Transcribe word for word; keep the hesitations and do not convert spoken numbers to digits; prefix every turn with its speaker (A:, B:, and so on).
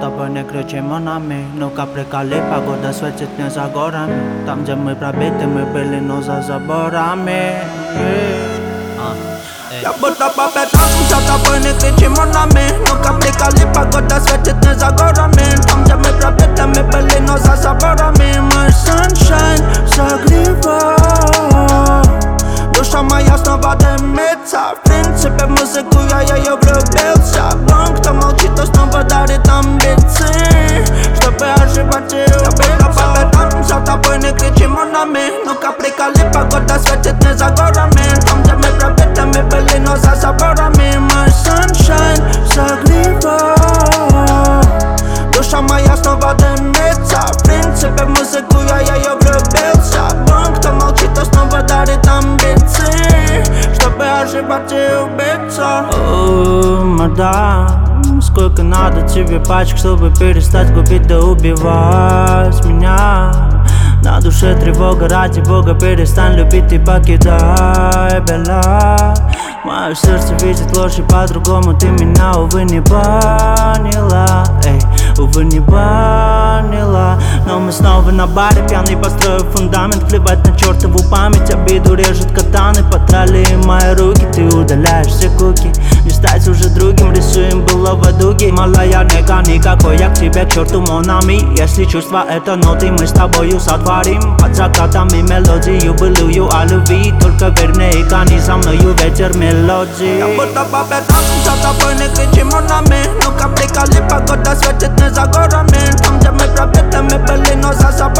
A: тобой не кричи, монами. Ну-ка приколи, погода светит мне за горами. Там, где мы пробиты, мы были, но за заборами. Я будто по пятам, за тобой не кричи, монами. Ну-ка приколи, погода светит мне за горами. Там, где мы пробиты, мы были, но за заборами. Мой sunshine согревает. Душа моя снова дымится. В принципе, в музыку я ее влюбился. Он, кто молчит, то снова дарит амбиции, чтобы оживать и убиться. По пятам, за тобой не кричи, монами. Ну-ка приколи, погода светит не за горами. Там, где мы пробиты, мы были, но за заборами. Мой sunshine согревает. Душа моя снова дымится. В принципе, в музыку я ее влюбился. Он, кто молчит, то снова дарит амбиции, чтобы оживать и убиться. О, мадам, сколько надо тебе пачек, чтобы перестать губить да убивать меня? На душе тревога, ради бога, перестань любить и покидай, бела. Мое сердце видит ложь и по-другому ты меня, увы, не поняла, эй, увы, не поняла. Но мы снова на баре, пьяный, построив фундамент. Плевать на чертову память, обиду режет катаны. Потрали мои руки, ты удаляешь все куки. Не стать уже другим, рисуем былого дуги. Малая нега, никакой я к тебе, к черту монами. Если чувства это ноты, мы с тобою сотворим. Под закатами мелодию былую о любви. Только верь мне и гони за мною ветер мелодии. Я будто по пятам, за тобой не кричи, монами. Ну-ка приколи, погода светит не за горами. Там, где мы пробиты, мы были, но за собой.